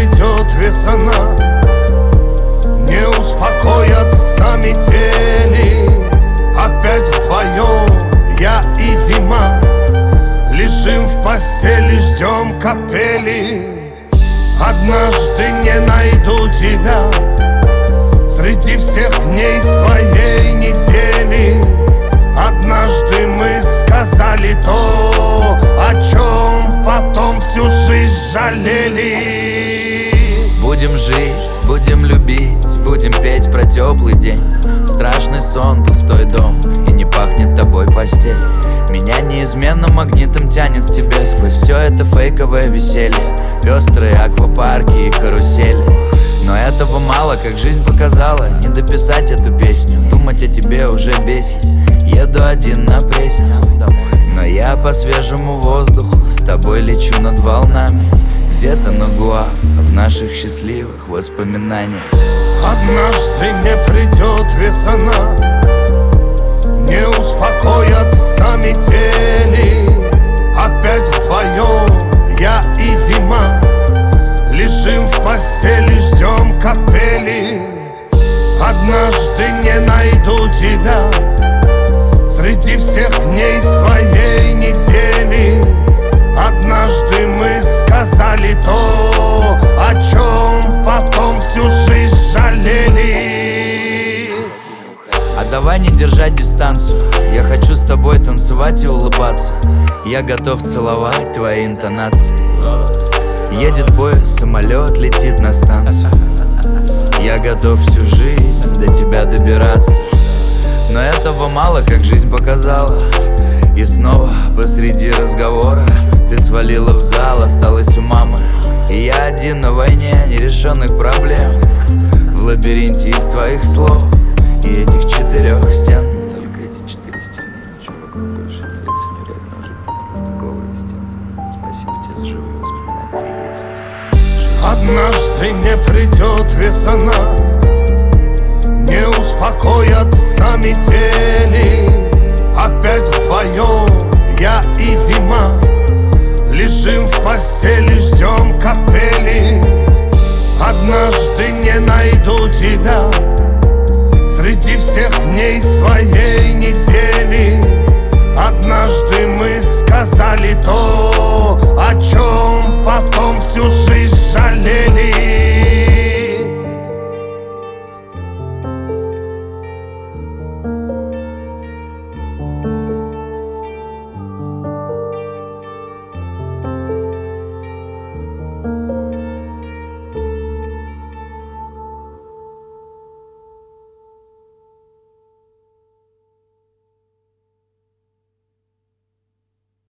придет весна, не успокоятся метели. Опять вдвоем я и зима, лежим в постели, ждем капели. Однажды не найду тебя среди всех дней своей недели. Однажды мы сказали то, о чем потом всю жизнь жалели. Будем жить, будем любить, будем петь про теплый день. Страшный сон, пустой дом, и не пахнет тобой постель. Меня неизменно магнитом тянет к тебе сквозь все это фейковое веселье, пестрые аквапарки и карусели. Но этого мало, как жизнь показала. Не дописать эту песню, думать о тебе уже бесит. Еду один на Пресню, но я по свежему воздуху с тобой лечу над волнами. Где-то на Гуа, в наших счастливых воспоминаниях. Однажды не придет весна, не успокоятся метели. Опять вдвоем я и зима, лежим в постели, ждем капели. Однажды не найду тебя среди всех дней своей недели. Однажды мы сказали то, о чем потом всю жизнь жалели. А давай не держать дистанцию, я хочу с тобой танцевать и улыбаться. Я готов целовать твои интонации. Едет поезд, самолет летит на станцию. Я готов всю жизнь до тебя добираться. Но этого мало, как жизнь показала. И снова посреди разговора ты свалила в зал, осталась у мамы. И я один на войне нерешенных проблем, в лабиринте из твоих слов и этих 4 стен. Только эти 4 стены, ничего вокруг больше не ценю, реально уже просто голые стены. Спасибо тебе за живые воспоминания, ты есть. Однажды не придет весна, не успокоятся метели. Опять вдвоем я и зима, лежим в постели, ждем капели. Однажды не найду тебя среди всех дней своей недели. Однажды мы сказали то,